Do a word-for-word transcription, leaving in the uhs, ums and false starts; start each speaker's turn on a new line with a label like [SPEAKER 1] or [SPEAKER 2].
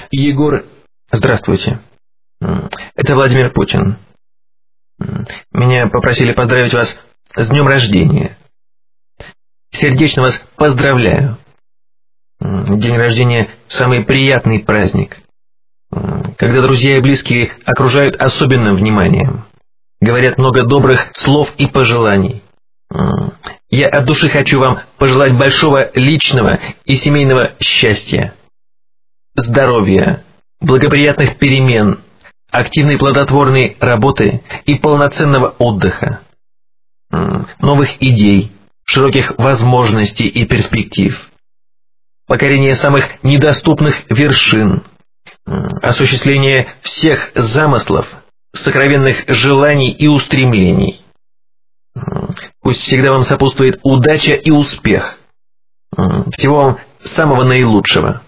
[SPEAKER 1] Егор, здравствуйте. Это Владимир Путин. Меня попросили поздравить вас с днем рождения. Сердечно вас поздравляю. День рождения – самый приятный праздник, когда друзья и близкие окружают особенным вниманием, говорят много добрых слов и пожеланий. Я от души хочу вам пожелать большого личного и семейного счастья, здоровья, благоприятных перемен, активной плодотворной работы и полноценного отдыха, новых идей, широких возможностей и перспектив, покорения самых недоступных вершин, осуществления всех замыслов, сокровенных желаний и устремлений. Пусть всегда вам сопутствует удача и успех. Всего вам самого наилучшего.